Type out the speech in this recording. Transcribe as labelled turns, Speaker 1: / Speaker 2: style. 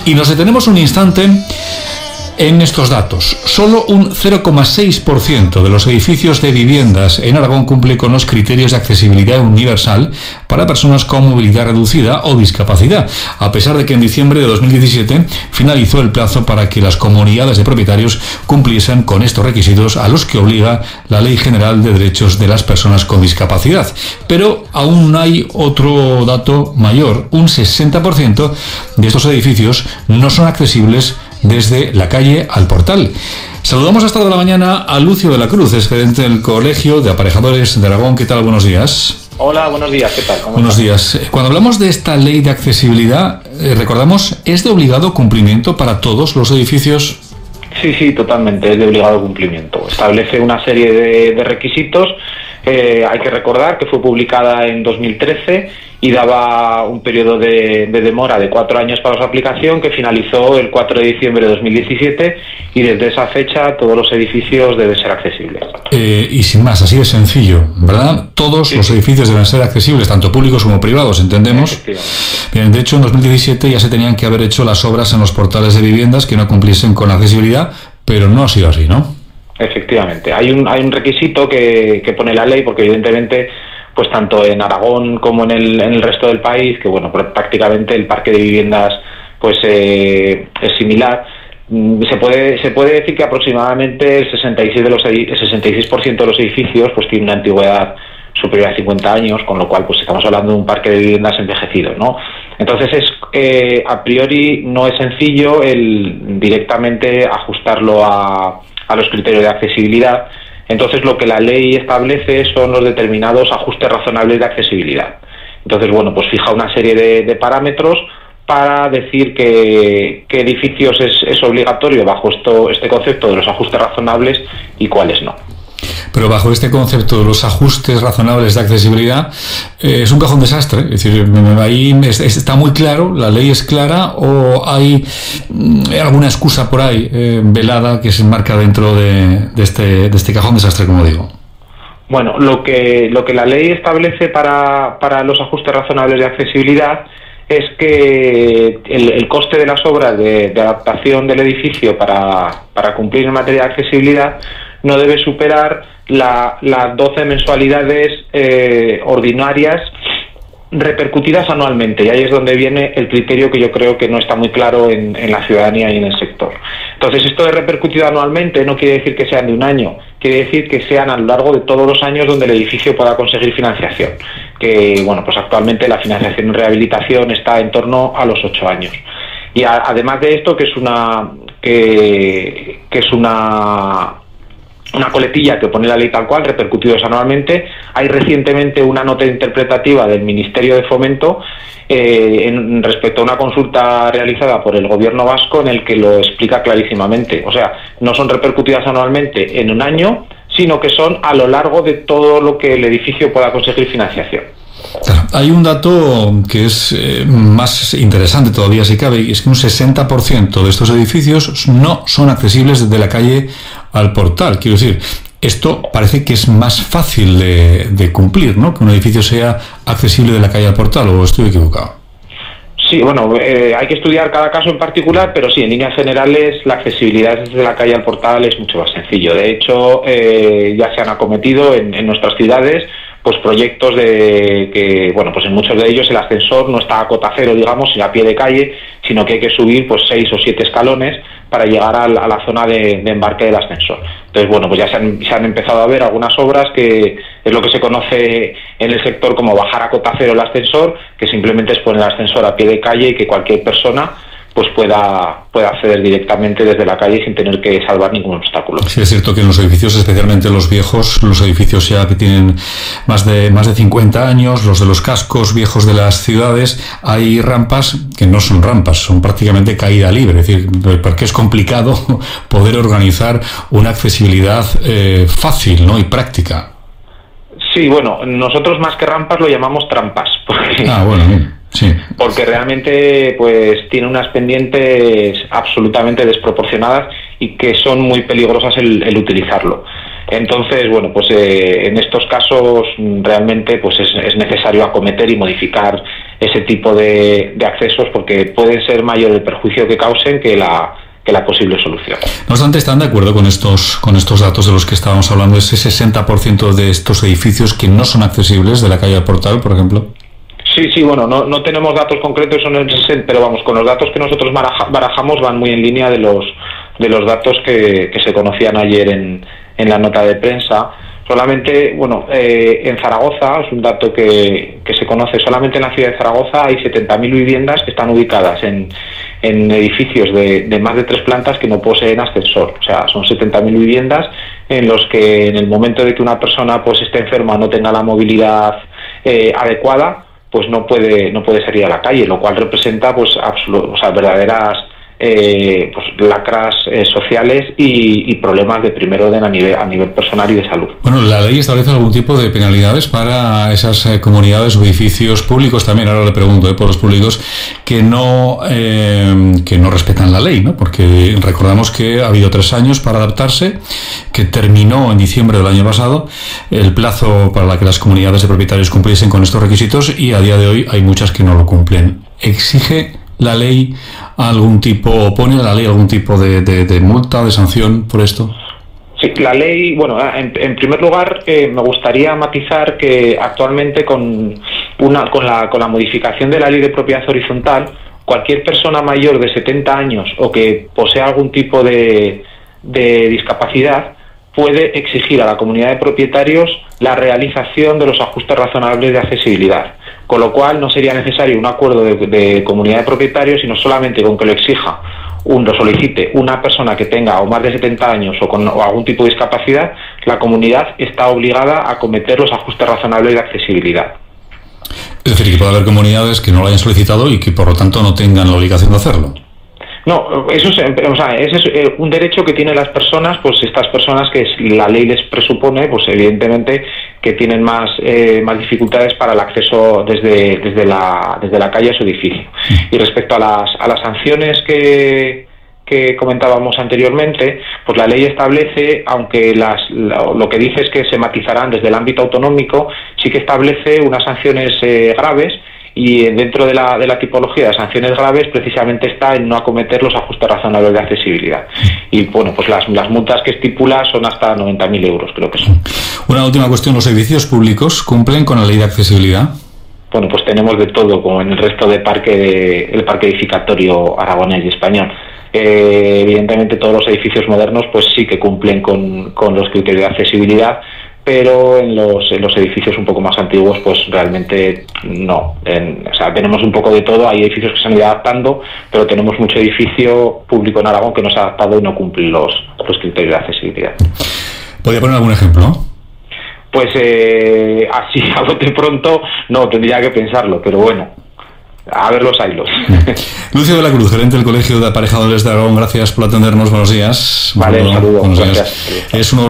Speaker 1: Y nos detenemos un instante en estos datos. Solo un 0,6% de los edificios de viviendas en Aragón cumple con los criterios de accesibilidad universal para personas con movilidad reducida o discapacidad, a pesar de que en diciembre de 2017 finalizó el plazo para que las comunidades de propietarios cumpliesen con estos requisitos a los que obliga la Ley General de Derechos de las Personas con Discapacidad. Pero aún hay otro dato mayor: un 60% de estos edificios no son accesibles desde la calle al portal. Saludamos a esta hora de la mañana a Lucio de la Cruz, es gerente del Colegio de Aparejadores de Aragón. ¿Qué tal? Buenos días.
Speaker 2: Hola, buenos días. ¿Qué tal?
Speaker 1: Buenos días. Cuando hablamos de esta ley de accesibilidad, recordamos, ¿es de obligado cumplimiento para todos los edificios?
Speaker 2: Sí, totalmente, es de obligado cumplimiento. Establece una serie de requisitos. Hay que recordar que fue publicada en 2013 y daba un periodo de demora de 4 años para su aplicación, que finalizó el 4 de diciembre de 2017, y desde esa fecha todos los edificios deben ser accesibles.
Speaker 1: Y sin más, así de sencillo, ¿verdad? Todos los edificios deben ser accesibles, tanto públicos como privados, entendemos. Bien, de hecho, en 2017 ya se tenían que haber hecho las obras en los portales de viviendas que no cumpliesen con la accesibilidad, pero no ha sido así, ¿no?
Speaker 2: Efectivamente, hay un requisito que pone la ley, porque evidentemente, pues tanto en Aragón como en el resto del país, que bueno, prácticamente el parque de viviendas pues es similar. Se puede decir que aproximadamente el 66% de los edificios pues tiene una antigüedad superior a 50 años, con lo cual pues estamos hablando de un parque de viviendas envejecido, ¿no? Entonces a priori no es sencillo el directamente ajustarlo a los criterios de accesibilidad. Entonces lo que la ley establece son los determinados ajustes razonables de accesibilidad. Entonces, bueno, pues fija una serie de parámetros para decir qué edificios es obligatorio bajo este concepto de los ajustes razonables y cuáles no.
Speaker 1: Pero bajo este concepto de los ajustes razonables de accesibilidad, es un cajón desastre. Es decir, ahí está muy claro, la ley es clara, o hay alguna excusa por ahí velada que se enmarca dentro de este cajón desastre, como digo.
Speaker 2: Bueno, lo que la ley establece para los ajustes razonables de accesibilidad es que el coste de las obras de adaptación del edificio para cumplir en materia de accesibilidad no debe superar las 12 mensualidades ordinarias repercutidas anualmente, y ahí es donde viene el criterio que yo creo que no está muy claro en la ciudadanía y en el sector. Entonces, esto de repercutido anualmente no quiere decir que sean de un año, quiere decir que sean a lo largo de todos los años donde el edificio pueda conseguir financiación, que bueno, pues actualmente la financiación en rehabilitación está en torno a los 8 años. Y además de esto, que es una coletilla que pone la ley tal cual, repercutidos anualmente, hay recientemente una nota interpretativa del Ministerio de Fomento respecto a una consulta realizada por el Gobierno vasco, en el que lo explica clarísimamente. O sea, no son repercutidas anualmente en un año, sino que son a lo largo de todo lo que el edificio pueda conseguir financiación.
Speaker 1: Claro, hay un dato que es más interesante todavía, si cabe, y es que un 60% de estos edificios no son accesibles desde la calle al portal. Quiero decir, esto parece que es más fácil de cumplir, ¿no? Que un edificio sea accesible de la calle al portal, ¿o estoy equivocado?
Speaker 2: Sí, bueno, hay que estudiar cada caso en particular, pero sí, en líneas generales la accesibilidad desde la calle al portal es mucho más sencillo. De hecho, ya se han acometido en nuestras ciudades pues proyectos de que, bueno, pues en muchos de ellos el ascensor no está a cota cero, digamos, sino a pie de calle, sino que hay que subir pues 6 o 7 escalones para llegar a la zona de embarque del ascensor. Entonces, bueno, pues ya se han empezado a ver algunas obras que es lo que se conoce en el sector como bajar a cota cero el ascensor, que simplemente es poner el ascensor a pie de calle y que cualquier persona pues pueda acceder directamente desde la calle sin tener que salvar ningún obstáculo.
Speaker 1: Sí, es cierto que en los edificios, especialmente los viejos, los edificios ya que tienen más de 50 años, los de los cascos viejos de las ciudades, hay rampas que no son rampas, son prácticamente caída libre, es decir, porque es complicado poder organizar una accesibilidad fácil, ¿no? Y práctica.
Speaker 2: Sí, bueno, nosotros más que rampas lo llamamos trampas. Porque...
Speaker 1: bueno, bien. Sí.
Speaker 2: Porque realmente pues tiene unas pendientes absolutamente desproporcionadas y que son muy peligrosas el utilizarlo. Entonces, bueno, pues en estos casos realmente pues es necesario acometer y modificar ese tipo de accesos, porque pueden ser mayor el perjuicio que causen que la posible solución.
Speaker 1: No obstante, ¿están de acuerdo con estos datos de los que estábamos hablando? Ese 60% de estos edificios que no son accesibles, de la calle del Portal, por ejemplo.
Speaker 2: Sí, bueno, no tenemos datos concretos, pero vamos, con los datos que nosotros barajamos van muy en línea de los datos que se conocían ayer en la nota de prensa. Solamente, en Zaragoza, es un dato que se conoce, solamente en la ciudad de Zaragoza hay 70.000 viviendas que están ubicadas en edificios de más de 3 plantas que no poseen ascensor. O sea, son 70.000 viviendas en los que en el momento de que una persona pues esté enferma, no tenga la movilidad adecuada, pues no puede salir a la calle, lo cual representa pues verdaderas lacras sociales y problemas de primer orden a nivel personal y de salud.
Speaker 1: Bueno, la ley establece algún tipo de penalidades para esas comunidades o edificios públicos también. Ahora le pregunto por los públicos que no respetan la ley, ¿no? Porque recordamos que ha habido 3 años para adaptarse, que terminó en diciembre del año pasado el plazo para que las comunidades de propietarios cumpliesen con estos requisitos, y a día de hoy hay muchas que no lo cumplen. ¿Exige la ley pone la ley algún tipo de multa, de sanción por esto?
Speaker 2: Sí, la ley, en primer lugar me gustaría matizar que actualmente con la modificación de la ley de propiedad horizontal, cualquier persona mayor de 70 años o que posea algún tipo de discapacidad puede exigir a la comunidad de propietarios la realización de los ajustes razonables de accesibilidad. Con lo cual no sería necesario un acuerdo de comunidad de propietarios, sino solamente con que lo exija, lo solicite una persona que tenga o más de 70 años o algún tipo de discapacidad, la comunidad está obligada a acometer los ajustes razonables de accesibilidad.
Speaker 1: Es decir, que puede haber comunidades que no lo hayan solicitado y que por lo tanto no tengan la obligación de hacerlo.
Speaker 2: No, ese es un derecho que tienen las personas, pues estas personas que la ley les presupone, pues evidentemente que tienen más dificultades para el acceso desde la calle a su edificio. Y respecto a las sanciones que comentábamos anteriormente, pues la ley establece, aunque lo que dice es que se matizarán desde el ámbito autonómico, sí que establece unas sanciones graves. Y dentro de la tipología de sanciones graves precisamente está en no acometer los ajustes razonables de accesibilidad. Y pues las multas que estipula son hasta 90.000 euros, creo que son.
Speaker 1: Una última cuestión, ¿los edificios públicos cumplen con la ley de accesibilidad?
Speaker 2: Pues tenemos de todo, como en el resto del parque edificatorio aragonés y español. Evidentemente todos los edificios modernos pues sí que cumplen con los criterios de accesibilidad, pero en los edificios un poco más antiguos pues realmente no. Tenemos un poco de todo, hay edificios que se han ido adaptando, pero tenemos mucho edificio público en Aragón que no se ha adaptado y no cumple los criterios de accesibilidad.
Speaker 1: ¿Podría poner algún ejemplo?
Speaker 2: Pues así a bote pronto no, tendría que pensarlo, pero bueno, a ver los hilos.
Speaker 1: Lucio de la Cruz, gerente del Colegio de Aparejadores de Aragón, gracias por atendernos, buenos días.
Speaker 2: Vale, un saludo.
Speaker 1: Buenos días. Es uno